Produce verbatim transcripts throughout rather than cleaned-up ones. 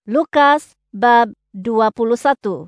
Lukas bab dua puluh satu.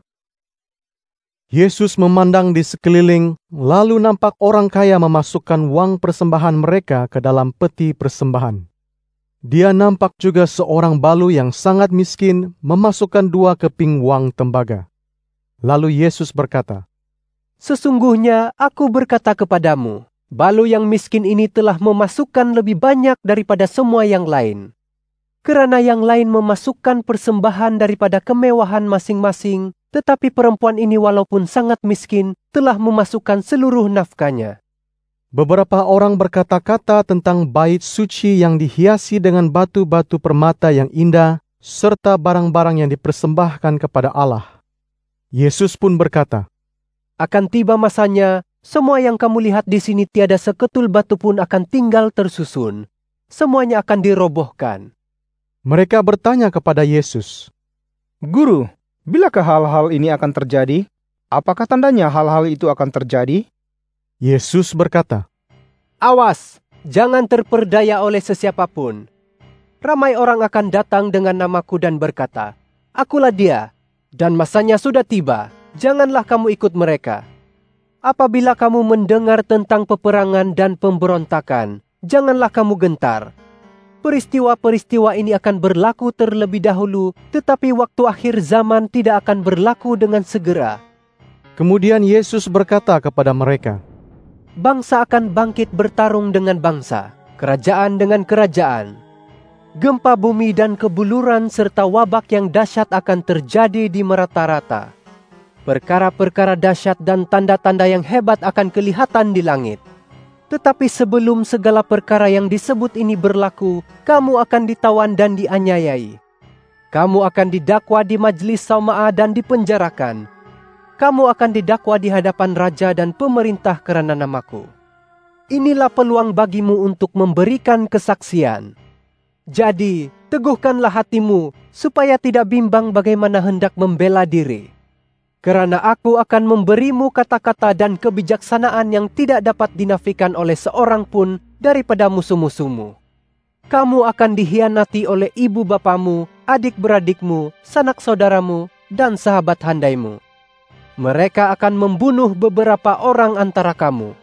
Yesus memandang di sekeliling, lalu nampak orang kaya memasukkan uang persembahan mereka ke dalam peti persembahan. Dia nampak juga seorang balu yang sangat miskin memasukkan dua keping uang tembaga. Lalu Yesus berkata, "Sesungguhnya aku berkata kepadamu, balu yang miskin ini telah memasukkan lebih banyak daripada semua yang lain. Kerana yang lain memasukkan persembahan daripada kemewahan masing-masing, tetapi perempuan ini walaupun sangat miskin, telah memasukkan seluruh nafkahnya." Beberapa orang berkata-kata tentang bait suci yang dihiasi dengan batu-batu permata yang indah, serta barang-barang yang dipersembahkan kepada Allah. Yesus pun berkata, "Akan tiba masanya, semua yang kamu lihat di sini tiada seketul batu pun akan tinggal tersusun. Semuanya akan dirobohkan." Mereka bertanya kepada Yesus, "Guru, bilakah hal-hal ini akan terjadi? Apakah tandanya hal-hal itu akan terjadi?" Yesus berkata, "Awas, jangan terperdaya oleh sesiapapun. Ramai orang akan datang dengan namaku dan berkata, 'Akulah dia,' dan masanya sudah tiba. Janganlah kamu ikut mereka. Apabila kamu mendengar tentang peperangan dan pemberontakan, janganlah kamu gentar. Peristiwa-peristiwa ini akan berlaku terlebih dahulu, tetapi waktu akhir zaman tidak akan berlaku dengan segera." Kemudian Yesus berkata kepada mereka, "Bangsa akan bangkit bertarung dengan bangsa, kerajaan dengan kerajaan. Gempa bumi dan kebuluran serta wabak yang dahsyat akan terjadi di merata-rata. Perkara-perkara dahsyat dan tanda-tanda yang hebat akan kelihatan di langit. Tetapi sebelum segala perkara yang disebut ini berlaku, kamu akan ditawan dan dianiayai. Kamu akan didakwa di majlis Sauma'ah dan dipenjarakan. Kamu akan didakwa di hadapan raja dan pemerintah kerana namaku. Inilah peluang bagimu untuk memberikan kesaksian. Jadi, teguhkanlah hatimu supaya tidak bimbang bagaimana hendak membela diri. Kerana aku akan memberimu kata-kata dan kebijaksanaan yang tidak dapat dinafikan oleh seorang pun daripada musuh-musuhmu. Kamu akan dihianati oleh ibu bapamu, adik-beradikmu, sanak saudaramu, dan sahabat handaimu. Mereka akan membunuh beberapa orang antara kamu.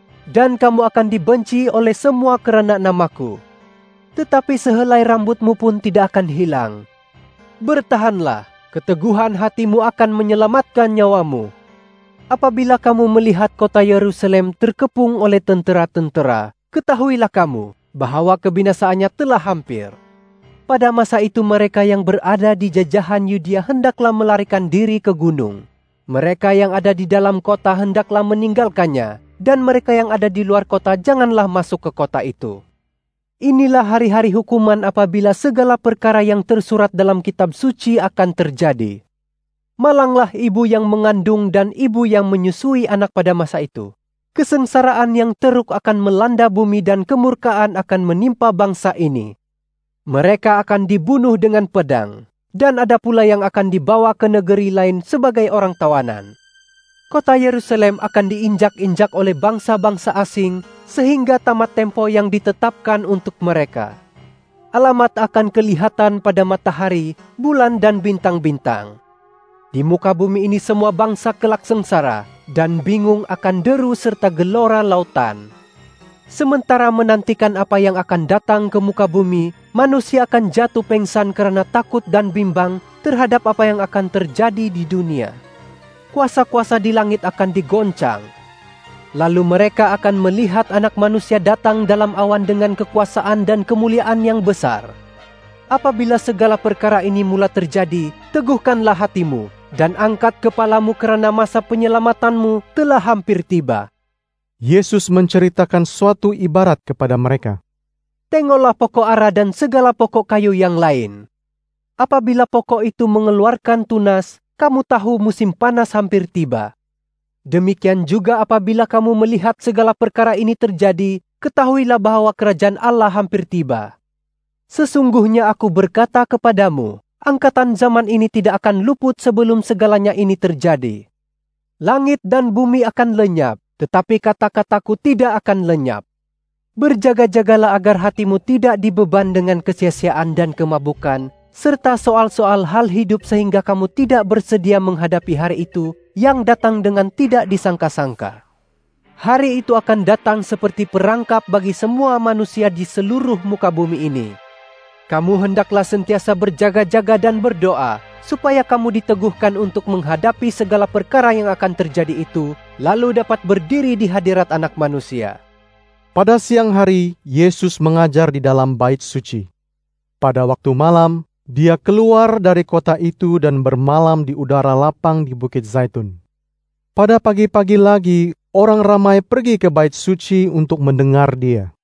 Dan kamu akan dibenci oleh semua kerana namaku. Tetapi sehelai rambutmu pun tidak akan hilang. Bertahanlah, keteguhan hatimu akan menyelamatkan nyawamu. Apabila kamu melihat kota Yerusalem terkepung oleh tentera-tentera, ketahuilah kamu bahawa kebinasaannya telah hampir. Pada masa itu mereka yang berada di jajahan Yudea hendaklah melarikan diri ke gunung. Mereka yang ada di dalam kota hendaklah meninggalkannya, dan mereka yang ada di luar kota janganlah masuk ke kota itu. Inilah hari-hari hukuman apabila segala perkara yang tersurat dalam kitab suci akan terjadi. Malanglah ibu yang mengandung dan ibu yang menyusui anak pada masa itu. Kesengsaraan yang teruk akan melanda bumi dan kemurkaan akan menimpa bangsa ini. Mereka akan dibunuh dengan pedang, dan ada pula yang akan dibawa ke negeri lain sebagai orang tawanan. Kota Yerusalem akan diinjak-injak oleh bangsa-bangsa asing sehingga tamat tempo yang ditetapkan untuk mereka. Alamat akan kelihatan pada matahari, bulan dan bintang-bintang. Di muka bumi ini semua bangsa kelak sengsara dan bingung akan deru serta gelora lautan. Sementara menantikan apa yang akan datang ke muka bumi, manusia akan jatuh pengsan kerana takut dan bimbang terhadap apa yang akan terjadi di dunia. Kuasa-kuasa di langit akan digoncang. Lalu mereka akan melihat Anak Manusia datang dalam awan dengan kekuasaan dan kemuliaan yang besar. Apabila segala perkara ini mula terjadi, teguhkanlah hatimu dan angkat kepalamu kerana masa penyelamatanmu telah hampir tiba." Yesus menceritakan suatu ibarat kepada mereka. "Tengoklah pokok ara dan segala pokok kayu yang lain. Apabila pokok itu mengeluarkan tunas, kamu tahu musim panas hampir tiba. Demikian juga apabila kamu melihat segala perkara ini terjadi, ketahuilah bahawa kerajaan Allah hampir tiba. Sesungguhnya aku berkata kepadamu, angkatan zaman ini tidak akan luput sebelum segalanya ini terjadi. Langit dan bumi akan lenyap, tetapi kata-kataku tidak akan lenyap. Berjaga-jagalah agar hatimu tidak dibeban dengan kesia-siaan dan kemabukan, serta soal-soal hal hidup sehingga kamu tidak bersedia menghadapi hari itu yang datang dengan tidak disangka-sangka. Hari itu akan datang seperti perangkap bagi semua manusia di seluruh muka bumi ini. Kamu hendaklah sentiasa berjaga-jaga dan berdoa, supaya kamu diteguhkan untuk menghadapi segala perkara yang akan terjadi itu, lalu dapat berdiri di hadirat Anak Manusia. Pada siang hari, Yesus mengajar di dalam bait suci. Pada waktu malam, dia keluar dari kota itu dan bermalam di udara lapang di Bukit Zaitun. Pada pagi-pagi lagi, orang ramai pergi ke bait suci untuk mendengar dia.